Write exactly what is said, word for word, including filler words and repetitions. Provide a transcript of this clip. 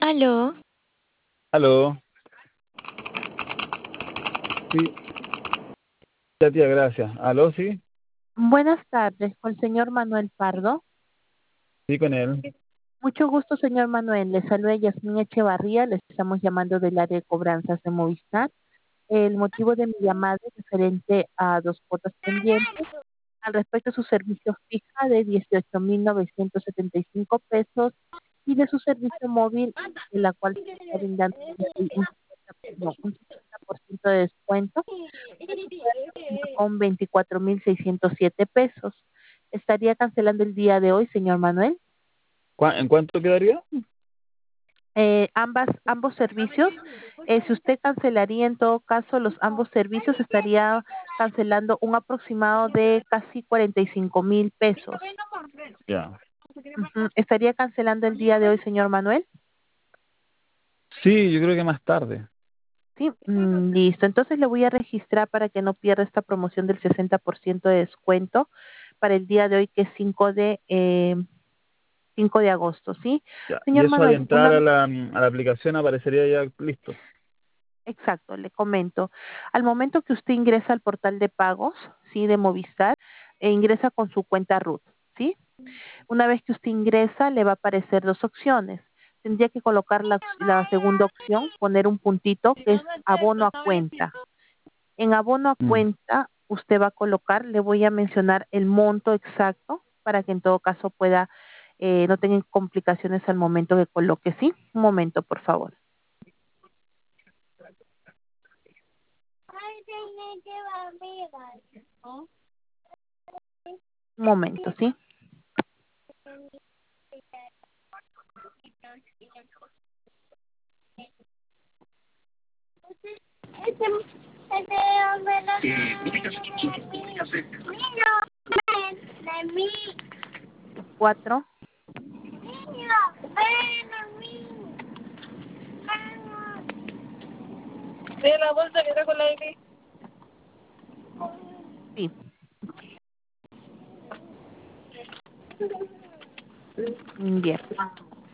Aló, Aló, sí, ya tía, gracias. Aló, sí, Buenas tardes, con el señor Manuel Pardo. sí, con él. Mucho gusto, señor Manuel. Le saluda Yasmín Echevarría. Le estamos llamando del área de cobranzas de Movistar. El motivo de mi llamada es referente a dos cuotas pendientes. Al respecto, su servicio fija de dieciocho mil novecientos setenta y cinco pesos y de su servicio móvil, en la cual se está brindando el día de hoy un cincuenta, no, un cincuenta por ciento de descuento. Esto queda con veinticuatro mil seiscientos siete pesos. ¿Estaría cancelando el día de hoy, señor Manuel? ¿Cuá- ¿En cuánto quedaría? Eh, ambas, ambos servicios, eh, si usted cancelaría en todo caso los ambos servicios, estaría cancelando un aproximado de casi cuarenta y cinco mil pesos. Ya. Ujú. ¿Estaría cancelando el día de hoy, señor Manuel? Sí, yo creo que más tarde. Sí, mm, listo. Entonces le voy a registrar para que no pierda esta promoción del sesenta por ciento de descuento para el día de hoy, que es cinco de, eh, cinco de agosto, ¿sí? Ya. Y Señor eso al Manuel, entrar a una, la, a la aplicación aparecería ya listo. exacto, le comento. Al momento que usted ingresa al portal de pagos, ¿sí? De Movistar, e ingresa con su cuenta root, ¿sí? Una vez que usted ingresa, le va a aparecer dos opciones. Tendría que colocar la, la segunda opción, poner un puntito que es abono a cuenta. En abono a Mm. cuenta, usted va a colocar, le voy a mencionar el monto exacto para que en todo caso pueda, eh, no tenga complicaciones al momento que coloque, ¿sí? Un momento, por favor. Un momento, ¿sí? Cuatro. de la bolsa que está con la I D. Sí. Bien.